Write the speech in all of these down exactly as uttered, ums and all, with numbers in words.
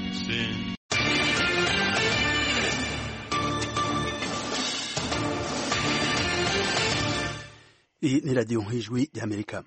sin. Iyi ni radiyo nk'ijwi ry'Amerika.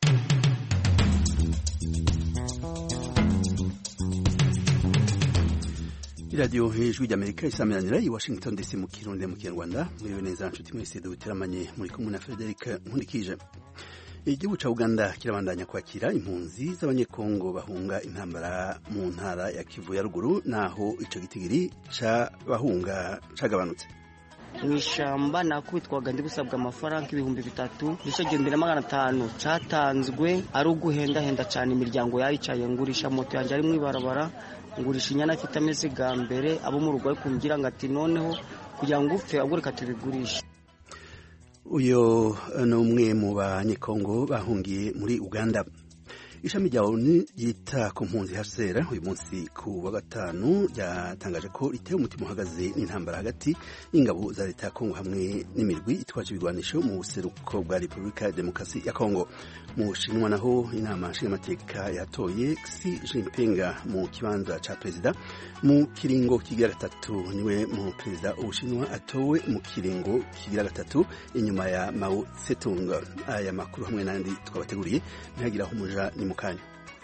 Iradiyo nk'ijwi ry'Amerika isameranira i Washington D C mu Kirundi mu Kinyarwanda. Muriwe neza nshuti mwese duteramanye muri kumwe na Frederic Nkurikije. Igihugu ca Uganda kirabandanya kwakira impunzi z'abanyekongo bahunga intambara mu ntara ya Kivu ya ruguru, naho ico gitigiri ca bahunga cagabanutse. Mwishamba nakubitwaga ndi gusabwa amafaranga ibihumbi bitatu bisogende na magana atanu catanzwe ari uguhenda henda cyane imiryango yayicaye ngurisha moto yanje ari mwibarabara ngurisha inyana afite ameze ga mbere abo mu rugo kumbwira ngo ati noneho kugira ngo upfe agureka tubigurisha. Uyo no umwe mu banyekongo bahungiye muri Uganda. Ishami rya ONU yita ku mpunzi H C R uyu munsi ku wa gatanu ryatangaje ko riteye umutima uhagaze n'intambara hagati y'ingabo za leta ya Kongo hamwe n'imirwi itwaje ibigwanisho mu buseruko bwa Repubulika ya Demokarasi ya Kongo. Mu Bushinwa naho inama nshingamateka yatoye Xi Jinping mu kibanza ca perezida mu kiringo kigira gatatu. Niwe mu perezida w'Ubushinwa atowe mu kiringo kigira gatatu inyuma ya Mao Zedong. Aya makuru hamwe n'andi twabateguriye ntihagira aho umuja ni mukanya.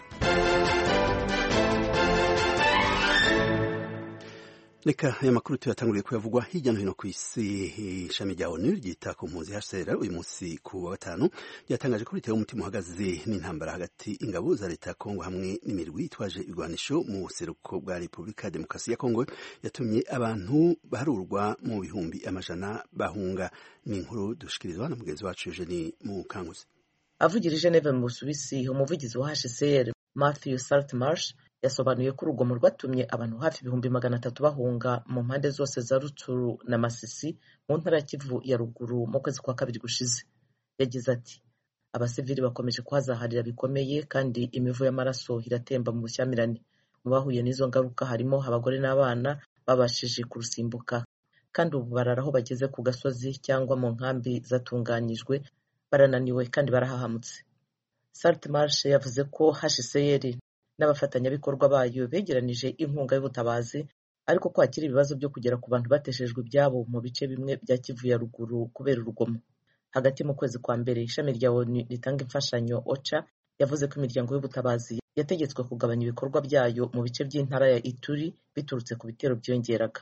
Reka aya makuru tuyatanguriye kuyavugwa hirya no hino ku isi. Ishami rya ONU ryita ku mpunzi H C R uyu munsi ku wa gatanu ryatangaje ko ritewe umutima uhagaze n'intambara hagati ingabo za leta ya Kongo hamwe n'imirwi itwaje ibigwanisho mu buseruko bwa Repubulika ya Demokarasi ya Kongo yatumye abantu baharurwa mu bihumbi amajana bahunga. Ni inkuru dushikirizwa na mugenzi wacu Eugenie Mukankusi. Avugira i Geneve mu Busuwisi, umuvugizi wa H C R Matthew Saltmarsh yasobanuye ko urugomo rwatumye abantu hafi ibihumbi magana atatu bahunga mu mpande zose za Rutshuru na Masisi mu ntara ya Kivu ya ruguru mu kwezi kwa kabiri gushize. Yagize ati abasivili bakomeje kuhazaharira bikomeye kandi imivu y'amaraso iratemba mu bushyamirane. Mu bahuye n'izo ngaruka harimo abagore n'abana babashije kurusimbuka kandi ubu bararaho bageze ku gasozi cyangwa mu nkambi zatunganyijwe, barananiwe kandi barahahamutse. Saltmarsh yavuze ko H C R n'abafatanyabikorwa bayo begeranije inkunga y'ubutabazi, ariko ko hakiri ibibazo byo kugera ku bantu bateshejwe ibyabo mu bice bimwe bya Kivu ya ruguru kubera urugomo. Hagati mu kwezi kwa mbere ishami rya ONU ritanga imfashanyo OCHA yavuze ko imiryango y'ubutabazi yategetswe kugabanya ibikorwa byayo mu bice by'intara ya Ituri biturutse ku bitero byongeraga.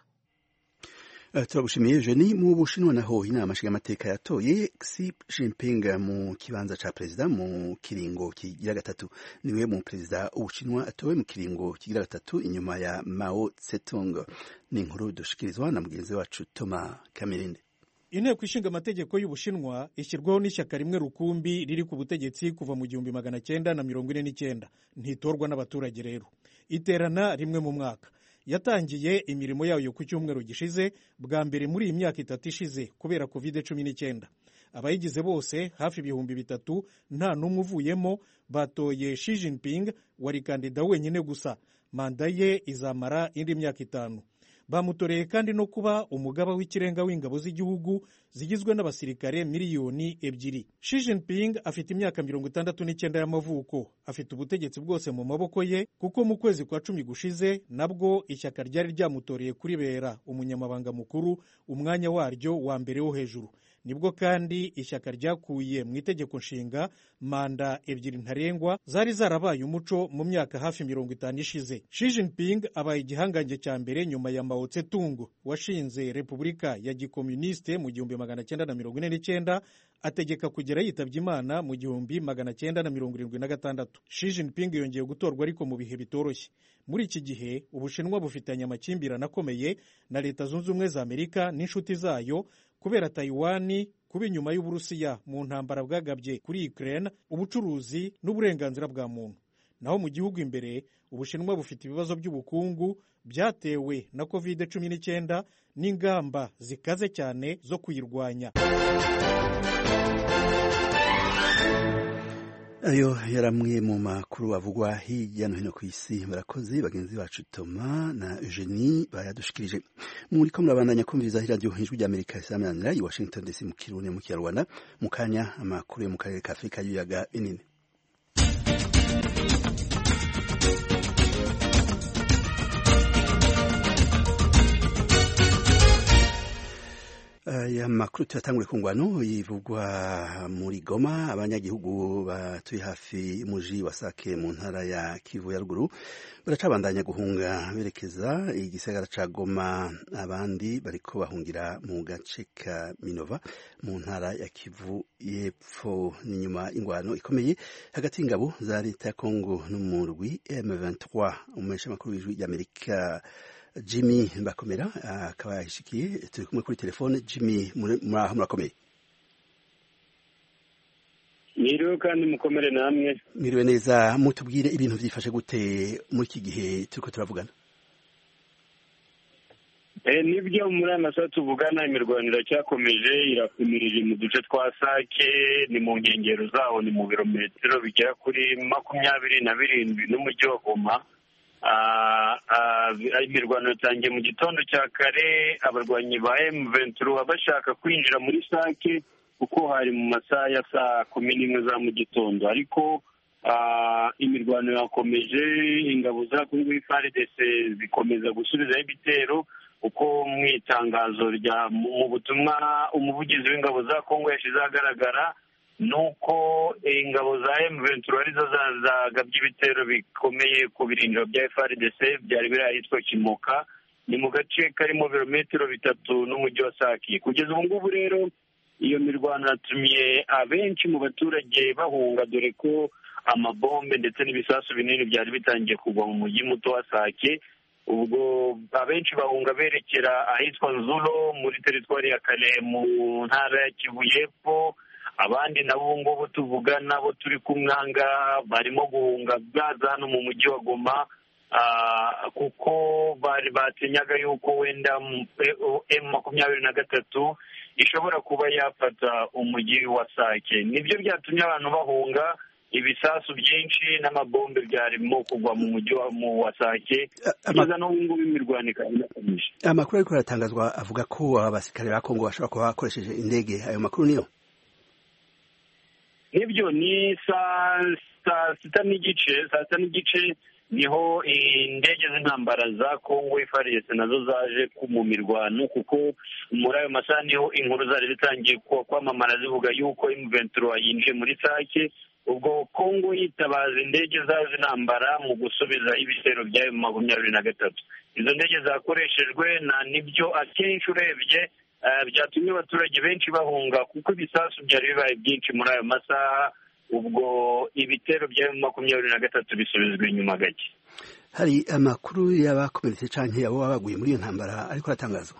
Uh, turagushimiye Eugenie. Mu Bushinwa naho inama nshingamateka yatoye Xi Jinping mu kibanza ca perezida mu kiringo kigira gatatu. Niwe mu perezida w'Ubushinwa atowe mu kiringo kigira gatatu inyuma ya Mao Zedong. Ni inkuru dushikirizwa na mugenzi wacu Thomas Kamirinde. Inteko ishinga amategeko y'Ubushinwa ishyirwaho n'ishyaka rimwe rukumbi riri ku butegetsi kuva mu gihumbi magana cyenda na mirongo ine n'icyenda. Ntitorwa n'abaturage rero. Iterana rimwe mu mwaka. Yatangiye imirimo yayo ku cyumweru gishize, bwa mbere muri iyi myaka itatu ishize kubera covid cumi n'icyenda. Abayigize bose hafi ibihumbi bitatu nta n'umwe uvuyemo batoye Xi Jinping wari kandida wenyine gusa. Manda ye izamara indi myaka itanu. Bamutoreye kandi no kuba umugaba w'ikirenga w'ingabo z'igihugu zigizwe n'abasirikare miliyoni ebyiri. Xi Jinping afite imyaka mirongo itandatu n'icyenda y'amavuko. Afite ubutegetsi bwose mu maboko ye kuko mu kwezi kwa cumi gushize nabwo ishyaka ryari ryamutoreye kuribera umunyamabanga mukuru, umwanya waryo wa mbere wo hejuru. Nibwo kandi ishyaka ryakuye mu itegeko nshinga manda ebyiri ntarengwa zari zarabaye umuco mu myaka hafi mirongo itanu ishize. Xi Jinping abaye igihangange cya mbere nyuma ya Mao Zedong washinze Repubulika ya Gikomuniste mu gihumbi magana cyenda na mirongo ine n'icyenda, ategeka kugera yitabye Imana mu gihumbi magana cyenda na mirongo irindwi na gatandatu. Xi Jinping yongeye gutorwa ariko mu bihe bitoroshye. Muri iki gihe Ubushinwa bufitanye amakimbirane akomeye na Leta Zunze Ubumwe za Amerika n'inshuti zayo kubera Taiwan, kuba inyuma y'Uburusiya mu ntambara bwagabye kuri Ukraine, ubucuruzi n'uburenganzira bwa muntu. Naho mu gihugu imbere Ubushinwa bufite ibibazo by'ubukungu byatewe na covid cumi n'icyenda n'ingamba zikaze cyane zo kuyirwanya. Ayo yaramwe mu makuru avugwa hirya no hino ku isi. Barakoze bagenzi bacu Thomas na Eugenie bayadushikirije. Muri ko murabandanya kumviriza radio Ijwi ry'Amerika isamanira i Washington D C mu Kirundi mu Kinyarwanda. Mu kanya amakuru yo mu karere ka Afrika y'uyaga binini. aya makuru tuyatangure ku ngwano yivugwa muri Goma. Abanyagihugu batuye hafi y'umuji wa Sake mu ntara ya Kivu ya ruguru baracabandanya guhunga berekeza igisagara ca Goma, abandi bariko bahungira mu gace ka Minova mu ntara ya Kivu y'epfo. Ni nyuma ingwano ikomeye hagati y'ingabo za leta ya Kongo n'umurwi M vingt-trois. Umumenyesha makuru w'ijwi ry'Amerika Jimmy Bakomera akaba yashikiye, turi kumwe kuri telefone. Jimmy, muraho murakomeye? Miriwe kandi mukomere namwe. Miriwe neza. Mutubwire ibintu vyifashe gute muri iki gihe turiko turavugana? Eh nibyo muri amasaha tuvugana imirwaniro cyakomeje irakumirije mu duce twa Sake, ni mu nkengero zaho, ni mu birometero bigera kuri makumyabiri na birindwi n'umujyi wa Goma. Imirwano yatangiye mu gitondo cya kare, abarwanyi ba M vingt-trois bashaka kwinjira muri Sake kuko hari mu masaha ya saa kumi n'imwe za mu gitondo, ariko imirwano yakomeje. Ingabo za Kongo F A R D C zikomeza gusubizaho ibitero uko mu itangazo rya mu butumwa umuvugizi w'ingabo za Kongo yashize ahagaragara, nuko ingabo za M vingt-trois arizo zagabye ibitero bikomeye ku birindiro bya F A R D C byari biri ahitwa Kimoka, ni mu gace karimo birometero bitatu n'umujyi wa Sake. Kugeza ubu ngubu rero iyo mirwano yatumye abenshi mu baturage bahunga, dore ko amabombe ndetse n'ibisasu binini byari bitangiye kugwa mu mujyi muto wa Sake. Ubwo abenshi bahunga berekera ahitwa Nzulo muri teritwari ya Kale mu ntara ya Kivu y'epfo. Abandi nabo ngubu tuvugana bo turi kumwanga barimo guhunga baza hano mu mujyi wa Goma, kuko bari batinyaga yuko wenda M makumyabiri na gatatu ishobora kuba yafata umujyi wa Sake. Nibyo byatumye abantu bahunga. Ibisasu byinshi n'amabombe byarimo kugwa mu mujyi wa Sake, kugeza n'ubu ngubu imirwano ikakomeje. Amakuru ariko aratangazwa avuga ko abasirikare ba Kongo bashobora kuba bakoresheje indege. Ayo makuru niyo? Nibyo, ni saa sita n'igice saa sita n'igice niho indege z'intambara za Kongo F A R D C nazo zaje mu mirwano, kuko muri ayo masaha niho inkuru zari zitangiye kwamamara zivuga yuko M vingt-trois yinjiye muri Sake. Ubwo Kongo yitabaza indege zazo z'intambara mu gusubiza ibitero bya makumyabiri na gatatu. Izo ndege zakoreshejwe na nibyo akenshi urebye byatumye abaturage benshi bahunga, kuko ibisasu byari bibaye byinshi muri ayo masaha. Ubwo ibitero bya makumyabiri na gatatu bisubizwa inyuma gake. Hari amakuru y'abakomeretse canke abo baguye muri iyo ntambara ariko aratangazwa?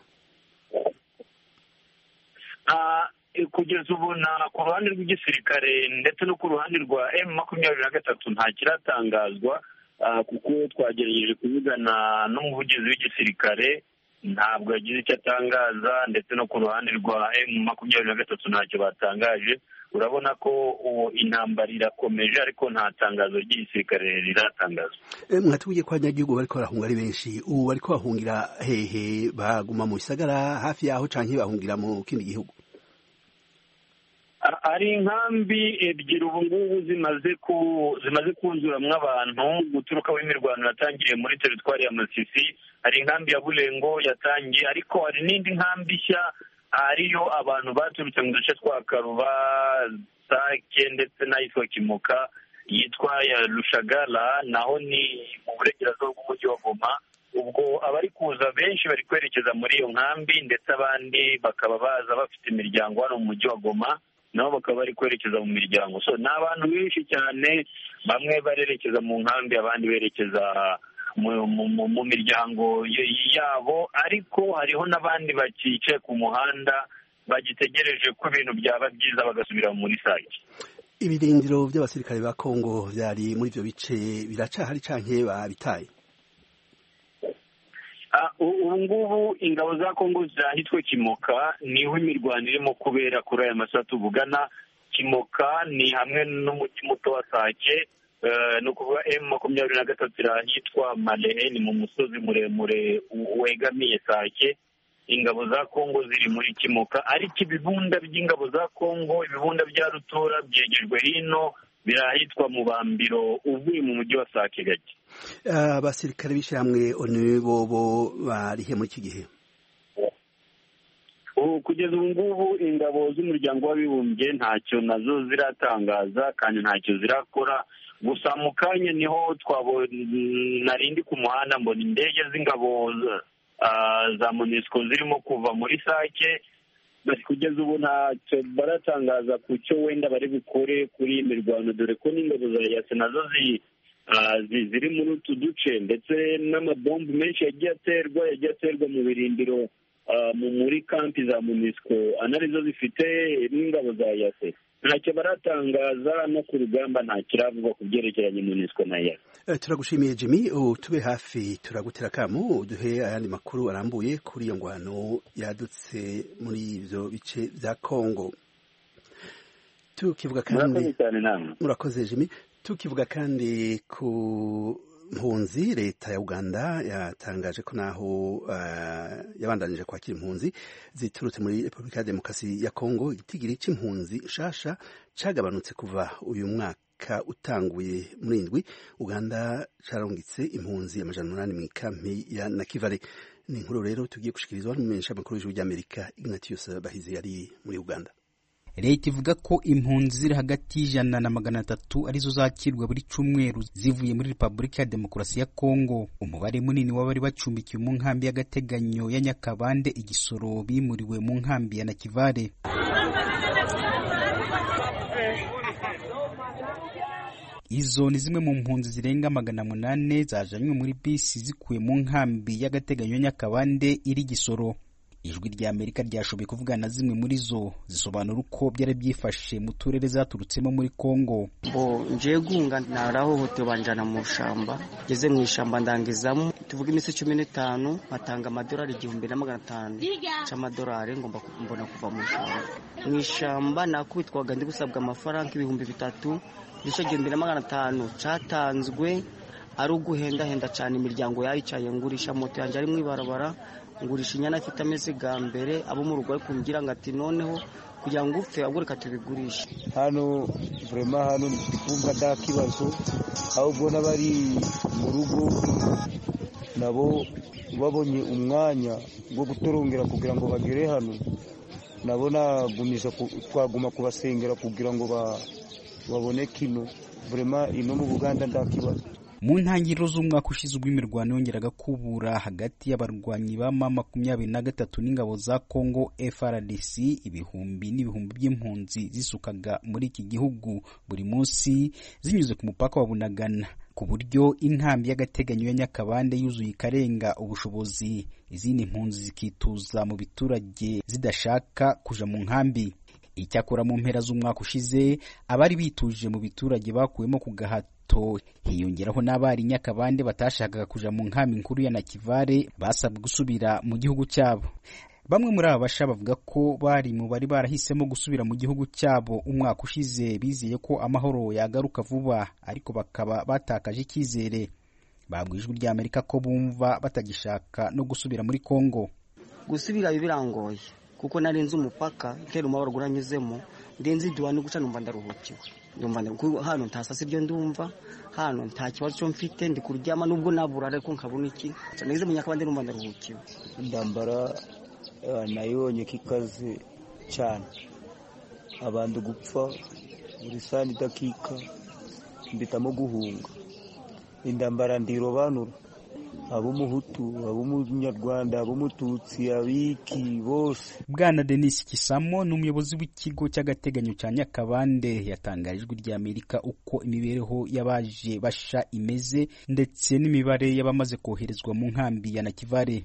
Kugeza ubu na ku ruhande rw'igisirikare ndetse no ku ruhande rwa M makumyabiri na gatatu nta kiratangazwa, kuko twagerageje kuvugana n'umuvugizi w'igisirikare ntabwo yagize icyo atangaza, ndetse no ku ruhande rwa M makumyabiri na gatatu ntacyo batangaje. Urabona ko intambara irakomeje, ariko nta tangazo ry'igisirikare riratangazwa. Mwatubwiye ko abanyagihugu bariko barahunga ari benshi. Ubu bariko bahungira hehe? Baguma mu bisagara hafi yaho canke bahungira mu kindi gihugu? Ari inkambi ebyiri ubu ngubu zimaze ku zimaze kunzuramwo abantu guturuka w'imirwano yatangiriye muri teritwari ya Masisi. Hari inkambi ya Bulengo yatangiye, ariko hari n'indi nkambi nshya ariyo abantu baturutse mu duce twa Karuba, Sake ndetse n'ahitwa Kimoka yitwa ya Lushagala, naho ni mu burengerazuba bw'umujyi wa Goma. Ubwo abari kuza benshi bari kwerekeza muri iyo nkambi, ndetse abandi bakaba baza bafite imiryango hano mu mujyi wa Goma, nabo bakaba bari kwerekeza mu miryango. So ni abantu benshi cyane, bamwe barerekeza mu nkambi, abandi berekeza mu miryango yabo, ariko hariho n'abandi bakicaye ku muhanda bagitegereje ko ibintu byaba byiza bagasubira muri Sake. Ibirindiro by'abasirikare ba Kongo byari muri ibyo bice biracahari canke babitaye? Ubu ngubu ingabo za Kongo zahitwe Kimoka, niho imirwano irimo kubera kuri aya masaha tuvugana. Kimoka ni hamwe n'umujyi muto wa Sake, ni ukuvuga M makumyabiri na gatatu irahitwa Malehe, ni mu musozi muremure wegamiye Sake. Ingabo za Kongo ziri muri Kimoka, ariko ibibunda by'ingabo za Kongo, ibibunda bya rutura byegejwe hino, birahitwa mu Bambiro uvuye mu mujyi wa Sake gake. Abasirikare b'ishyirahamwe O N U bobo barihe muri iki gihe? kugeza ubu ngubu ingabo z'umuryango w'abibumbye ntacyo nazo ziratangaza kandi ntacyo zirakora. Gusa mu kanya niho narindi ku muhanda mbona indege z'ingabo za MONUSCO zirimo kuva muri Sake. Kugeza ubu ntacyo baratangaza ku cyo wenda bari bukore kuri iyi mirwano, dore ko n'ingabo za yase nazo ziri muri utu duce, ndetse n'amabombu menshi yagiye aterwa yagiye aterwa mu birindiro muri kampi za MONUSCO anarizo zifite n'ingabo za yase. Ntacyo baratangaza no ku rugamba nta kiravugwa ku byerekeranye MONUSCO na yase. Turagushimiye Jimmy, utube hafi turagutera kamo uduhe ayandi makuru arambuye kuri iyo ngwano yadutse muri ivyo bice vya Kongo. Tukivuga kandi murakoze Jimmy, tukivuga kandi ku mpunzi, leta ya Uganda yatangaje ko naho uh, yabandanije kwakira impunzi ziturutse muri Republika ya Demokarasi ya Kongo, igitigiri c'impunzi nshasha cagabanutse kuva uyu mwaka utanguye muri indwi. Uganda carongitse impunzi amajana umunani mu kampi ya Nakivale. Ni inkuru rero tugiye gushikirizwa n'umumenyesha makuru w'ijwi ry'Amerika Ignatius Bahizi yari muri Uganda. Leta ivuga ko impunzi ziri hagati y'ijana na magana atatu arizo zakirwa buri cumweru zivuye muri Republika ya Demokarasi ya Kongo. Umubare munini w'abari bacumbikiwe mu nkambi y'agateganyo ya Nyakabande Igisoro bimuriwe mu nkambi ya Nakivale. Izo ni zimwe mu mpunzi zirenga magana munane zajanywe muri bisi zikuye mu nkambi y'agateganyo ya Nyakabande iri Gisoro. Ijwi rya Amerika ryashoboye kuvugana na zimwe muri zo zisobanura uko byari byifashe mu turere zaturutsemo muri Kongo. Bo nje gunga narahohote banjana mu shamba, geze mu ishamba ndangizamo tuvuga iminsi cumi n'itanu, batanga amadolari igihumbi na magana atanu c'amadolari ngomba mbona kuva mu shamba. Mu ishamba nakubitwaga ndi gusabwa amafaranga ibihumbi bitatu, bisho igihumbi na magana atanu catanzwe ari uguhenda henda cyane. Imiryango yayicaye ngurisha moto yanje ari mwibarabara, ngurisha inyana afite amezi ga mbere, abo mu rugo kumbwira ngati noneho kugira ngo upfe agureka tubigurisha. Hano vraiment hano ndikumva da kibazo, ahubwo n'abari mu rugo nabo babonye umwanya wo gutorongera kugira ngo bagere hano, nabo nagumisha twaguma kubasengera kugira ngo babone kino. Vraiment ino mu Buganda nda kibazo. Mu ntangiriro z'umwaka ushize ubw'imirwano yongeraga kubura hagati y'abarwanyi ba mama makumyabiri na gatatu n'ingabo za Kongo F R D C, ibihumbi n'ibihumbi by'impunzi zisukaga muri iki gihugu buri munsi zinyuze ku mupaka wa Bunagana, ku buryo inkambi y'agateganyo ya Nyakabande yuzuye ikarenga ubushobozi. Izindi mpunzi zikituza mu biturage zidashaka kuja mu nkambi. Icyakora mu mpera z'umwaka ushize abari bituje mu biturage bakuwemo ku gahato, hiyongeraho n'abari Nyakabande batashakaga kuja mu nkambi nkuru ya Nakivale basabwe gusubira mu gihugu cyabo. Bamwe muri aba basha bavuga ko bari mu bari barahisemo gusubira mu gihugu cyabo umwaka ushize, bizeye ko amahoro yagaruka vuba, ariko bakaba batakaje icyizere. Babwiye Ijwi ry'Amerika ko bumva batagishaka no gusubira muri Kongo. Gusubira birangoye kuko narenze umupaka, kera umubaro guranyuzemo, ndenze duwane guca numva ndaruhukiwe. Ndumva ndaruhukiwe hano, ntasase ibyo ndumva hano, nta kibazo cyo mfite, ndi kuryama nubwo nabura ariko nkabona iki. Nageze mu Nyakabande numva ndaruhukiwe. Ndambara nayonye kikaze cyane, abantu gupfa buri sani dakika, mbitamo guhunga. Indambara ndirobanura abo muhutu, abo munyarwanda, abo mututsi, abiki bose. Bwana Denis Kisamo n'umuyobozi w'ikigo cy'agateganyo cya Nyakabande yatangaje Ijwi ry'Amerika uko imibereho y'abaje basha imeze ndetse n'imibare y'abamaze koherezwa mu nkambi ya Nakivale.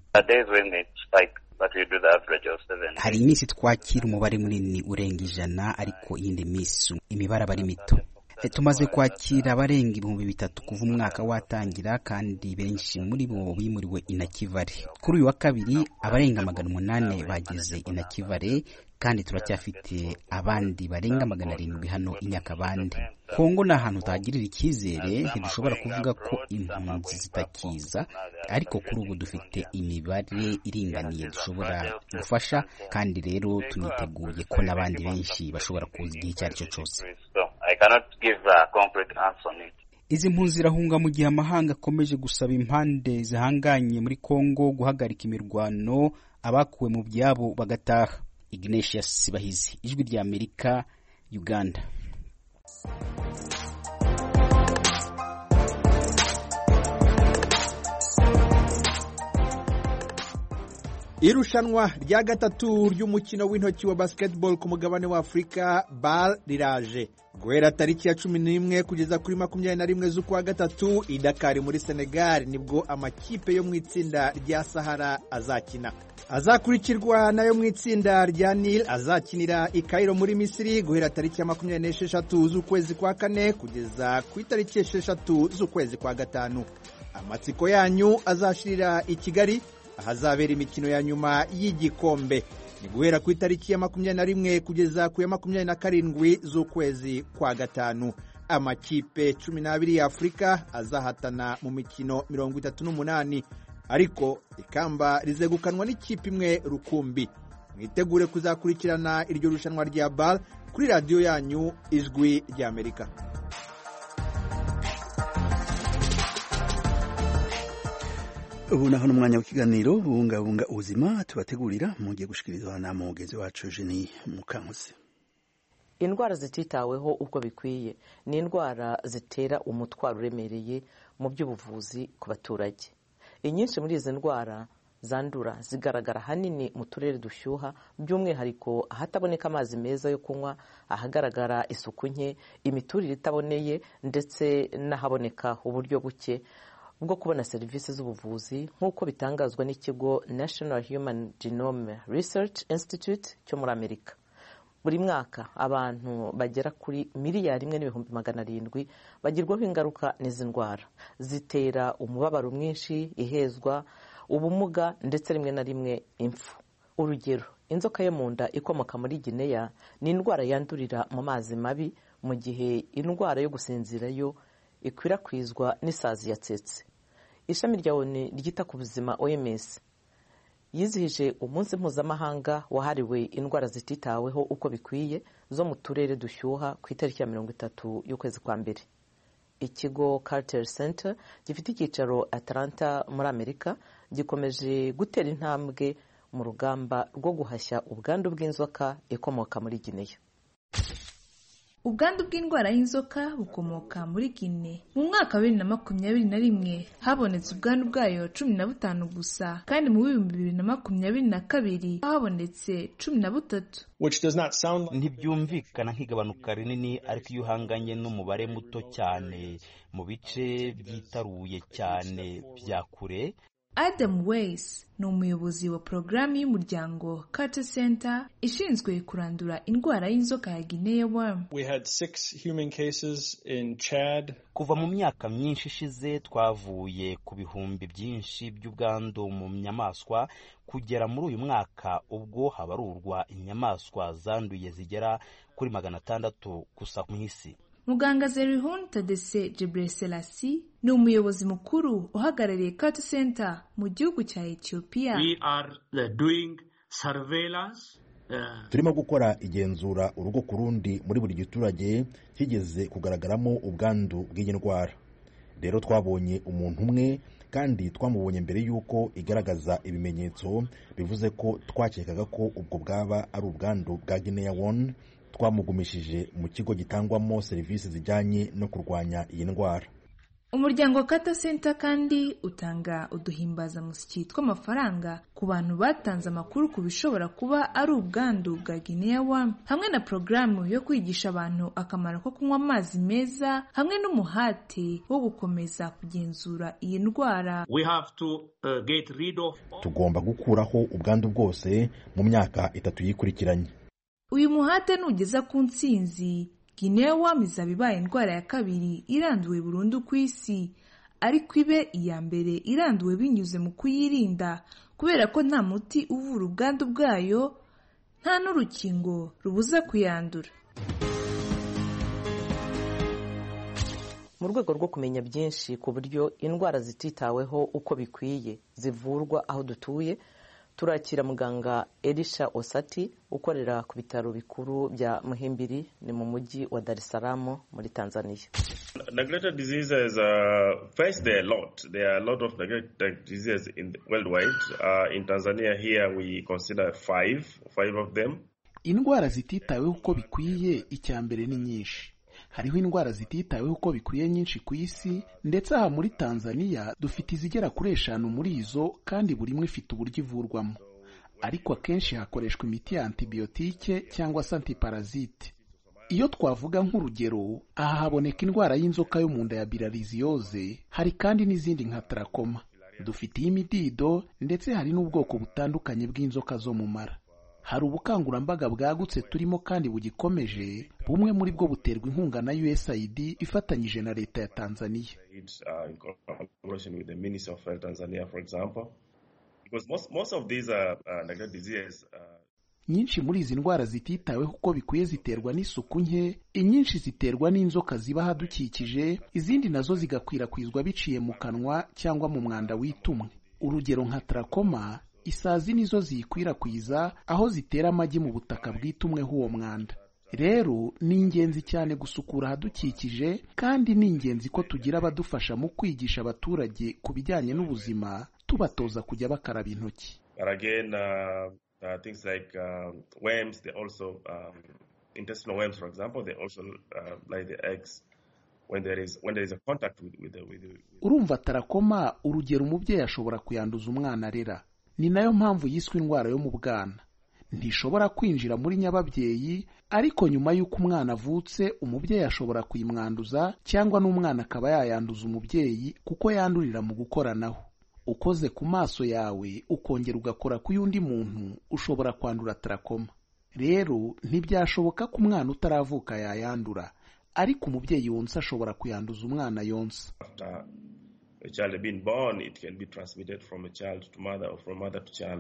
Hari iminsi twakira umubare munini urenga ijana, ariko iyindi minsi imibare aba ari mito. Tumaze kwakira abarenga ibihumbi bitatu kuva umwaka watangira, kandi benshi muri bo bimuriwe i Nakivale. Kuri uyu wa kabiri abarenga magana umunani bageze i Nakivale, kandi turacyafite abandi barenga magana arindwi hano i Nyakabande. Kongo ni ahantu utagirira icyizere, ntidushobora kuvuga ko impunzi zitakiza, ariko kuri ubu dufite imibare iringaniye dushobora gufasha, kandi rero tuniteguye ko n'abandi benshi bashobora kuza igihe icyo ari cyo cyose. I cannot give a concrete answer on it. Izi mpunzi zirahunga mu gihe amahanga akomeje gusaba impande zihanganye muri Kongo guhagarika imirwano, abakuwe mu byabo bagataha. Ignatius Bahizi, Ijwi rya Amerika, Uganda. Irushanwa rya gatatu ry'umukino w'intoki wa basketball ku mugabane wa Afrika B A L riraje guhera tariki ya cumi n'imwe kugeza kuri makumyabiri na rimwe z'ukwa gatatu i Dakar muri Senegal nibwo amakipe yo mu itsinda rya Sahara azakina. Azakurikirwa nayo mu itsinda rya Nil azakinira i Cairo muri Misiri guhera tariki ya makumyabiri n'esheshatu z'ukwezi kwa kane kugeza ku itariki esheshatu z'ukwezi kwa gatanu. Amatsiko yanyu azashirira i Kigali ahazabera imikino ya nyuma y'igikombe ni guhera ku itariki ya makumyabiri na rimwe kugeza ku ya makumyabiri na karindwi z'ukwezi kwa gatanu. Amakipe cumi n'abiri ya Afrika azahatana mu mikino mirongo itatu n'umunani, ariko ikamba rizegukanwa n'ikipe imwe rukumbi. Mwitegure kuzakurikirana iryo rushanwa rya B A L kuri radio yanyu Ijwi rya Amerika. Ubu naho n'umwanya w'ikiganiro bungabunga ubuzima tubategurira mugiye gushikirizwa na mugenzi wacu Jenny Mukankusi. Indwara zititaweho uko bikwiye ni indwara zitera umutwaro uremereye mu by'ubuvuzi ku baturage. Inyinshi muri izi ndwara zandura zigaragara hanini mu turere dushyuha, by'umwihariko ahataboneka amazi meza yo kunywa, ahagaragara isuku nke, imiturire itaboneye ndetse n'ahaboneka uburyo buke bwo kubona serivisi z'ubuvuzi, nk'uko bitangazwa n'ikigo National Human Genome Research Institute cyo muri Amerika. Buri mwaka abantu bagera kuri miliyari imwe n'ibihumbi magana arindwi bagirwaho ingaruka n'izi ndwara. Zitera umubabaro mwinshi, ihezwa, ubumuga ndetse rimwe na rimwe impfu. Urugero, inzoka yo mu nda ikomoka muri Guinea ni indwara yandurira mu mazi mabi, mu gihe indwara yo gusinzira yo ikwirakwizwa n'isazi yatsetse. Ishami rya O N U ryita ku buzima O M S yizihije umunsi mpuzamahanga wahariwe indwara zititaweho uko bikwiye zo mu turere dushyuha ku itariki ya mirongo itatu y'ukwezi kwa mbere. Ikigo Carter Center gifite icyicaro Atlanta muri Amerika gikomeje gutera intambwe mu rugamba rwo guhashya ubwandu bw'inzoka ikomoka muri Guinea. Ubwandu bw'indwara y'inzoka bukomoka muri Guinea. Mu mwaka wa bibiri na makumyabiri na rimwe habonetse ubwandu bwayo cumi na butanu gusa, kandi mu bihumbi bibiri na makumyabiri na kabiri habonetse cumi na butatu. Ntibyumvikana nk'igabanuka rinini, ariko iyo uhanganye n'umubare muto cyane mu bice byitaruye cyane bya kure. Adam Weiss ni umuyobozi wa porogaramu y'umuryango Carter Center ishinzwe kurandura indwara y'inzoka ya Guinea worm. We had six human cases in Chad. Kuva mu myaka myinshi ishize twavuye ku bihumbi byinshi by'ubwandu mu nyamaswa kugera muri uyu mwaka ubwo habarurwa inyamaswa zanduye zigera kuri magana atandatu gusa mu isi. Muganga Zerihun Tadesse Gebreselassie ni umuyobozi mukuru uhagarariye Carter Center mu gihugu cya Ethiopia. We are doing surveillance. Uh, turimo gukora igenzura urugo ku rundi muri buri giturage kigeze kugaragaramo ubwandu bw'iyi ndwara. Rero twabonye umuntu umwe kandi twamubonye mbere yuko igaragaza ibimenyetso bivuze ko twakekaga ko ubwo bwaba ari ubwandu bwa Guinea worm. Twamugumishije mu kigo gitangwamo serivisi zijyanye no kurwanya iyi ndwara. Umuryango Carter Center kandi utanga uduhimbaza musiki tw'amafaranga ku bantu batanze amakuru ku bishobora kuba ari ubwandu bwa Guinea worm, hamwe na programu yo kwigisha abantu akamaro ko kunywa amazi meza, hamwe n'umuhate wo gukomeza kugenzura iyi ndwara. We have to uh, get rid of... Tugomba gukuraho ubwandu bwose mu myaka itatu yikurikiranye. Uyu muhate nugeza ku ntsinzi, Guinea worm izaba ibaye indwara ya kabiri iranduwe burundu ku isi, ariko ibe iya mbere iranduwe binyuze mu kuyirinda, kubera ko nta muti uvura ubwandu bwayo, nta n'urukingo rubuza kuyandura. Mu rwego rwo kumenya byinshi ku buryo indwara zititaweho uko bikwiye zivurwa aho dutuye, turakira muganga Elisha Osati ukorera ku bitaro bikuru bya Muhimbili ni mu mujyi wa Dar es Salaam muri Tanzania. Neglected diseases uh, face there a lot. There are a lot of neglected diseases in the, worldwide. Uh, in Tanzania here we consider five, five of them. Indwara zititaweho uko bikwiye icya mbere ni nyinshi. Hariho indwara zititaweho uko bikwiye nyinshi ku isi, ndetse aha muri Tanzania dufite izigera kuri eshanu muri izo, kandi buri imwe ifite uburyo ivurwamo. Ariko akenshi hakoreshwa imiti ya antibiyotike cyangwa se antiparazite. Iyo twavuga nk'urugero, aha haboneka indwara y'inzoka yo mu nda ya bilariziyoze, hari kandi n'izindi nka trakoma. Dufite imidido, ndetse hari n'ubwoko butandukanye bw'inzoka zo mu mara. Hari ubukangurambaga bwagutse turimo kandi bugikomeje, bumwe muri bwo buterwa inkunga na U S A I D ifatanyije na leta ya Tanzania. Nyinshi muri izi ndwara zititaweho uko bikwiye ziterwa n'isuku nke, inyinshi ziterwa n'inzoka ziba hadukikije, izindi nazo zigakwirakwizwa biciye mu kanwa cyangwa mu mwanda witumwe. Urugero nka trakoma, isazi nizo ziyikwirakwiza aho zitera amagi mu butaka bwitumweho uwo mwanda. Rero ni ingenzi cyane gusukura ahadukikije, kandi ni ingenzi ko tugira abadufasha mu kwigisha abaturage ku bijyanye n'ubuzima, tubatoza kujya bakaraba intoki. But again, uh, uh, things like uh, worms, they also um, intestinal worms, for example, they also uh, lay the eggs when there is when there is a contact with with the, with the... Urumva tarakoma, urugero umubyeyi ashobora kuyanduza umwana arera. Ni nayo mpamvu yiswe indwara yo mu bwana. Ntishobora kwinjira muri nyababyeyi, ariko nyuma y'uko umwana avutse umubyeyi ashobora kuyimwanduza, cyangwa n'umwana akaba yayanduza umubyeyi kuko yandurira mu gukoranaho. Ukoze ku maso yawe ukongera ugakora ku yundi muntu, ushobora kwandura trakoma. Rero ntibyashoboka ko umwana utaravuka yayandura, ariko umubyeyi wonsa ashobora kuyanduza umwana yonsa. A child being born, it can be transmitted from a child to mother or from mother to child.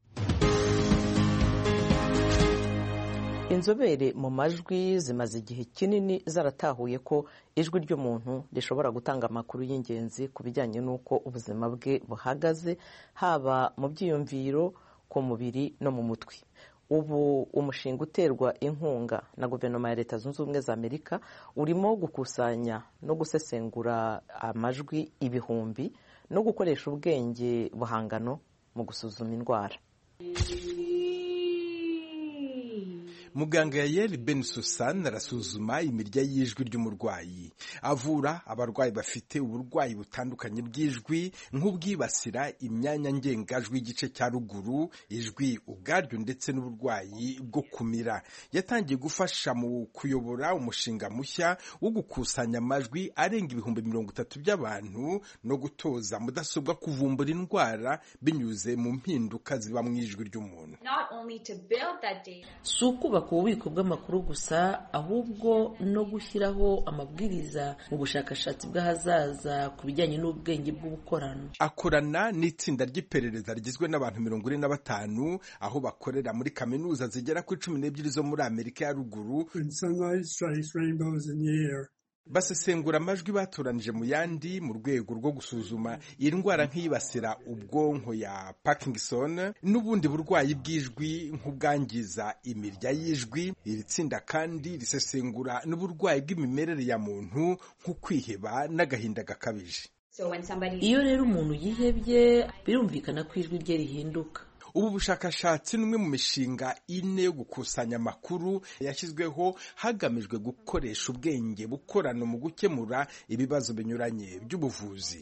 Inzobere mu majwi zimaze igihe kinini zaratahuye ko ijwi ry'umuntu rishobora gutanga amakuru y'ingenzi ku bijyanye n'uko ubuzima bwe buhagaze, haba mu byiyumviro, ku mubiri no mu mutwe. Ubu umushinga uterwa inkunga na guverinoma ya Leta Zunze Ubumwe za Amerika urimo gukusanya no gusesengura amajwi ibihumbi no gukoresha ubwenge buhangano mu gusuzuma indwara. Muganga Yael Ben-Susan arasuzuma imirya y'ijwi ry'umurwayi, avura abarwayi bafite uburwayi butandukanye bw'ijwi nk'ubwibasira imyanya ngengajwi igice cya ruguru, ijwi ubwaryo ndetse n'uburwayi bwo kumira. Yatangiye gufasha mu kuyobora umushinga mushya wo gukusanya amajwi arenga ibihumbi mirongo itatu by'abantu no gutoza mudasobwa kuvumbura indwara binyuze mu mpinduka ziba mu ijwi ry'umuntu. Sukuba ku bubiko bw'amakuru gusa, ahubwo no gushyiraho amabwiriza mu bushakashatsi bw'ahazaza ku bijyanye n'ubwenge bw'ubukorano. Akorana n'itsinda ry'iperereza rigizwe n'abantu mirongo ine na batanu aho bakorera muri kaminuza zigera kuri cumi n'ebyiri zo muri Amerika ya ruguru. Basesengura amajwi batoranije mu yandi mu rwego rwo gusuzuma indwara nk'iyibasira ubwonko ya Parkinson n'ubundi burwayi bw'ijwi nk'ubwangiza imirya y'ijwi. Iri tsinda kandi risesengura n'uburwayi bw'imimerere ya muntu nk'ukwiheba n'agahinda gakabije. Iyo rero umuntu yihebye, birumvikana ko ijwi rye rihinduka. Ubu bushakashatsi n'umwe mu mishinga ine yo gukusanya amakuru yashyizweho hagamijwe gukoresha ubwenge bukorano mu gukemura ibibazo binyuranye by'ubuvuzi.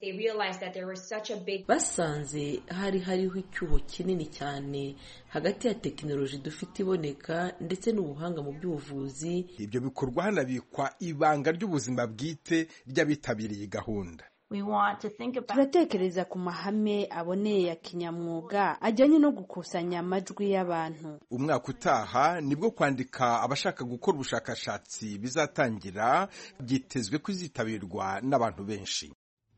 Basanze hari hariho icyuho kinini cyane hagati ya tekinoloji dufite iboneka ndetse n'ubuhanga mu by'ubuvuzi. Ibyo bikorwa hanabikwa ibanga ry'ubuzima bwite ry'abitabiriye gahunda. Turatekereza ku mahame aboneye ya kinyamwuga ajyanye no gukusanya amajwi y'abantu. Umwaka utaha nibwo kwandika abashaka gukora ubushakashatsi bizatangira, byitezwe kuzitabirwa n'abantu benshi.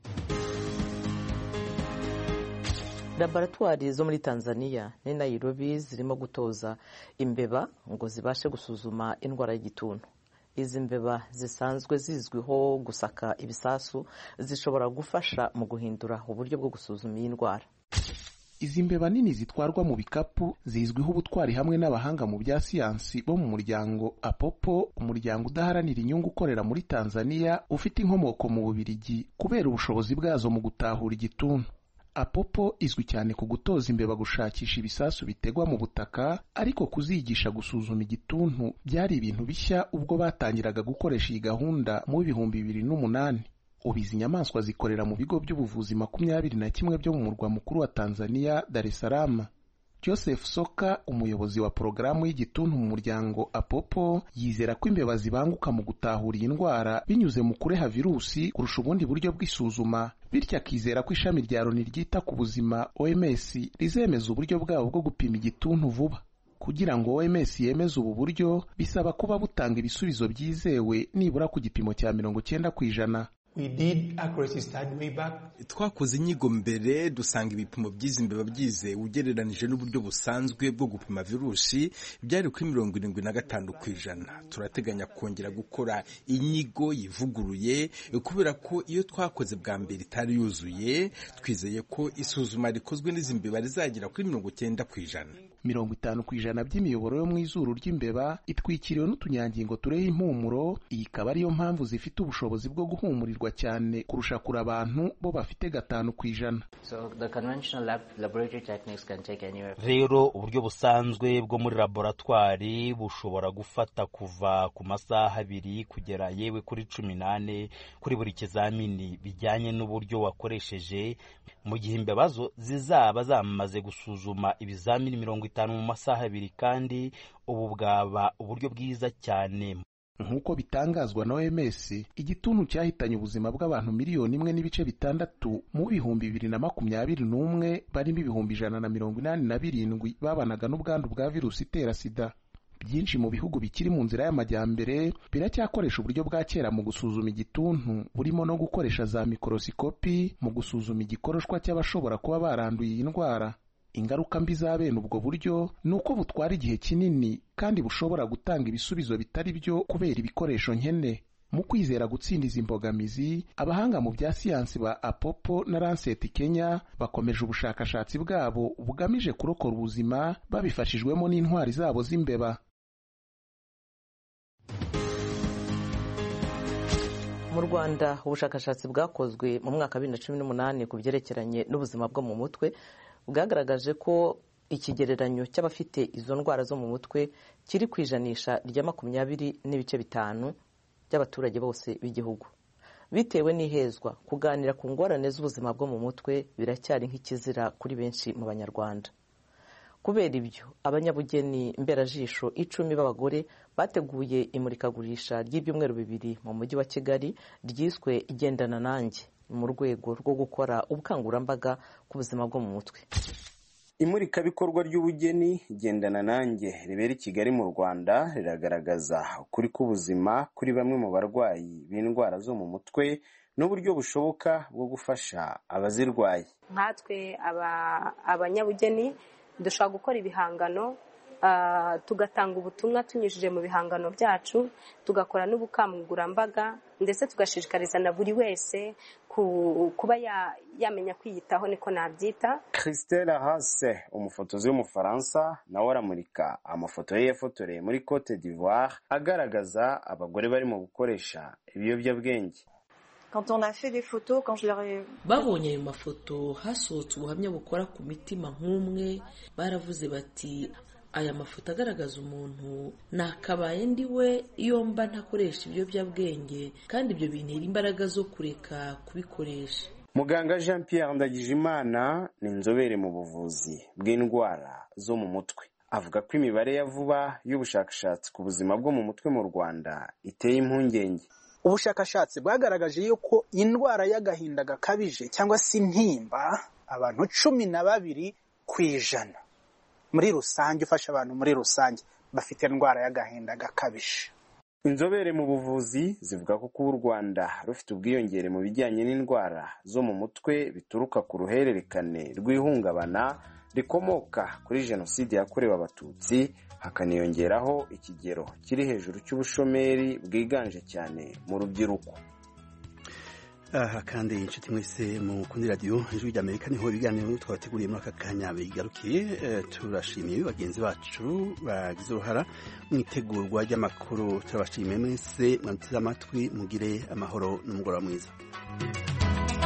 Laboratwari zo muri Tanzania ni Nairobi zirimo gutoza imbeba ngo zibashe gusuzuma indwara y'igituntu. Izi mbeba zisanzwe zizwiho gusaka ibisasu zishobora gufasha mu guhindura uburyo bwo gusuzuma iyi ndwara. izi mbeba nini zitwarwa mu bikapu zizwiho ubutwari hamwe n'abahanga mu bya siyansi bo mu muryango Apopo, umuryango udaharanira inyungu ukorera muri Tanzania ufite inkomoko mu Bubiligi kubera ubushobozi bwazo mu gutahura igituntu. Apopo izwi cyane ku gutoza imbeba gushakisha ibisasu bitegwa mu butaka, ariko kuzigisha gusuzuma igituntu byari ibintu bishya ubwo batangiraga gukoresha iyi gahunda mu bihumbi bibiri n'umunani. Ubu izi nyamaswa zikorera mu bigo by'ubuvuzi makumyabiri na kimwe byo mu murwa mukuru wa Tanzania, Dar es Salaam. Joseph Soka, umuyobozi wa porogaramu y'igituntu mu muryango Apopo, yizera ko imbeba zibanguka mu gutahura iyi ndwara binyuze mu kureha virusi kurusha ubundi buryo bw'isuzuma, bityo akizera ko ishami rya Loni ryita ku buzima O M S rizemeza uburyo bwabo bwo gupima igituntu vuba. Kugira ngo O M S yemeze ubu buryo bisaba kuba butanga ibisubizo byizewe nibura ku gipimo cya mirongo cyenda ku ijana. We did accuracy study way back. Twakoze inyigo mbere dusanga ibipimo by'izi mbeba byizewe ugereranije n'uburyo busanzwe bwo gupima virusi byari kuri mirongo irindwi na gatanu ku ijana. Turateganya kongera gukora inyigo yivuguruye kubera ko iyo twakoze bwa mbere itari yuzuye. Twizeye ko isuzuma rikozwe n'izi mbeba rizagira kuri mirongo cyenda ku ijana. mirongo itanu ku ijana by'imiyoboro yo mu izuru ry'imbeba itwikiriwe n'utunyangingo tureha impumuro. Iyi ikaba ariyo mpamvu zifite ubushobozi bwo guhumurirwa cyane kurusha kure abantu bo bafite gatanu ku ijana. Rero uburyo busanzwe bwo muri laboratwari bushobora gufata kuva ku masaha abiri kugera yewe kuri cumi n'ane kuri buri kizamini bijyanye n'uburyo wakoresheje, mu gihe imbeba zo zizaba zamaze gusuzuma ibizamini mirongo itanu mu masaha abiri, kandi ubu bwaba uburyo bwiza cyane. Nk'uko bitangazwa na O M S, igituntu cyahitanye ubuzima bw'abantu miliyoni imwe n'ibice bitandatu mu bihumbi bibiri na makumyabiri n'umwe, barimo ibihumbi ijana na mirongo inani na birindwi babanaga n'ubwandu bwa virusi itera sida. Byinshi mu bihugu bikiri mu nzira y'amajyambere biracyakoresha uburyo bwa kera mu gusuzuma igituntu, burimo no gukoresha za mikorosikopi mu gusuzuma igikoroshwa cy'abashobora kuba baranduye iyi ndwara. Ingaruka mbi za bene ubwo buryo ni uko butwara igihe kinini kandi bushobora gutanga ibisubizo bitari byo kubera ibikoresho nkene. Mu kwizera gutsinda izi mbogamizi, abahanga mu bya siyansi ba Apopo na Lancet Kenya bakomeje ubushakashatsi bwabo bugamije kurokora ubuzima babifashijwemo n'intwari zabo z'imbeba. Mu Rwanda, ubushakashatsi bwakozwe mu mwaka wa bibiri na cumi n'umunani ku byerekeranye n'ubuzima bwo mu mutwe bwagaragaje ko ikigereranyo cy'abafite izo ndwara zo mu mutwe kiri ku ijanisha rya makumyabiri n'ibice bitanu by'abaturage bose b'igihugu. Bitewe n'ihezwa, kuganira ku ngorane z'ubuzima bwo mu mutwe biracyari nk'ikizira kuri benshi mu Banyarwanda. Kubera ibyo, abanyabugeni mberajisho icumi b'abagore bateguye imurikagurisha ry'ibyumweru bibiri mu mujyi wa Kigali ryiswe Igendana nanjye, mu rwego rwo gukora ubukangurambaga ku buzima bwo mu mutwe. Imurikabikorwa ry'ubugeni Gendana nanjye ribera i Kigali mu Rwanda riragaragaza ukuri k'ubuzima kuri bamwe mu barwayi b'indwara zo mu mutwe n'uburyo bushoboka bwo gufasha abazirwaye. Nkatwe abanyabugeni dushobora gukora ibihangano, tugatanga ubutumwa tunyujije mu bihangano byacu, tugakora n'ubukangurambaga ndetse tugashishikariza na buri wese kuba yamenya kwiyitaho, niko nabyita. Christelle Hase, umufotozi w'umufaransa, nawe aramurika amafoto ye yafotoreye muri Cote d'Ivoire agaragaza abagore barimo gukoresha ibiyobyabwenge. Quand on a fait des photos, quand je leur ai... babonye ayo mafoto hasohotse ubuhamya bukora ku mitima nk'umwe, baravuze bati aya mafoto agaragaza umuntu nakabaye ndi we iyo mba ntakoresha ibiyobyabwenge, kandi ibyo bintera imbaraga zo kureka kubikoresha. Muganga Jean Pierre Ndagijimana ni inzobere mu buvuzi bw'indwara zo mu mutwe. Avuga ko imibare ya vuba y'ubushakashatsi ku buzima bwo mu mutwe mu Rwanda iteye impungenge. Ubushakashatsi bwagaragaje yuko indwara y'agahinda gakabije cyangwa se intimba abantu cumi na babiri ku ijana muri rusange, ufasha abantu muri rusange bafite indwara y'agahinda gakabije. Inzobere mu buvuzi zivuga ko kuba u Rwanda rufite ubwiyongere mu bijyanye n'indwara zo mu mutwe bituruka ku ruhererekane rw'ihungabana rikomoka kuri jenoside yakorewe Abatutsi, hakaniyongeraho ikigero kiri hejuru cy'ubushomeri bwiganje cyane mu rubyiruko. aha kandi inshuti mwese mu kundi radio ijwi ry'Amerika niho ibiganiro twabateguriye muri aka kanya bigarukiye. Uh, turashimiye bagenzi bacu bagize uruhara mu itegurwa ry'amakuru. Turabashimiye mwese mwanteze amatwi, mugire amahoro n'umugoroba mwiza.